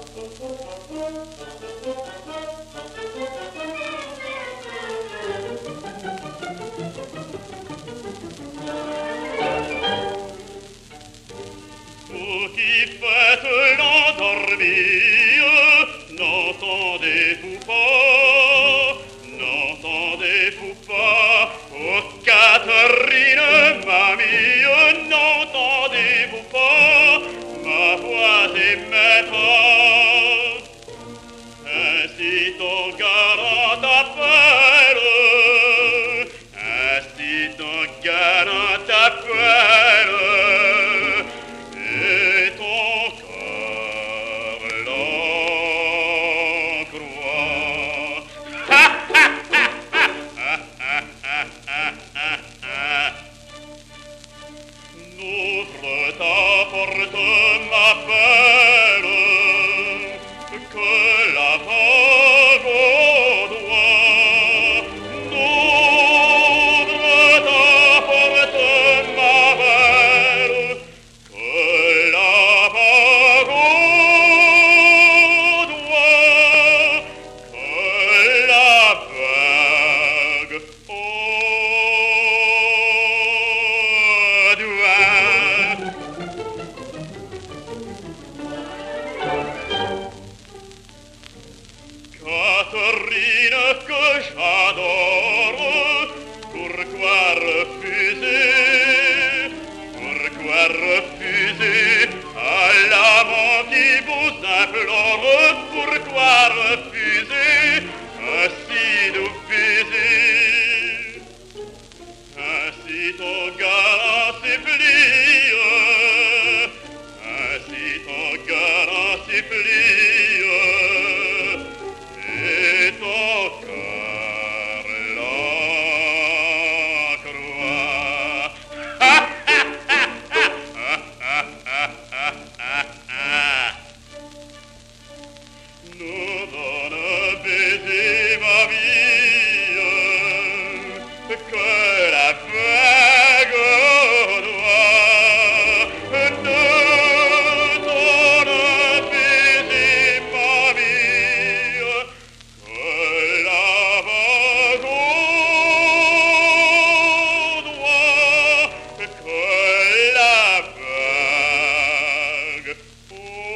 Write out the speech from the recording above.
Vous qui faites l'endormie, n'entendez-vous pas, n'entendez-vous pas, oh Catherine, mamie, n'entendez-vous pas ma voix et mes pas? Ainsi ton garant t'appelle, ainsi ton garant t'appelle, et ton cœur l'en croit. N'ouvre ta porte, ma belle, que la vague au doigt. N'ouvre ta porte, ma belle, que la vague au doigt, que la vague au doigt. Catherine que j'adore, pourquoi refuser? Pourquoi refuser à l'amant qui vous implore? Pourquoi refuser ainsi nous baiser? Ainsi ton garant supplie, ainsi ton garant supplie, et ton cœur l'en croit. Nous donne baiser ma vie, que la vague au doigt. Nous donne baiser ma vie, que la vague au doigt, que la vague au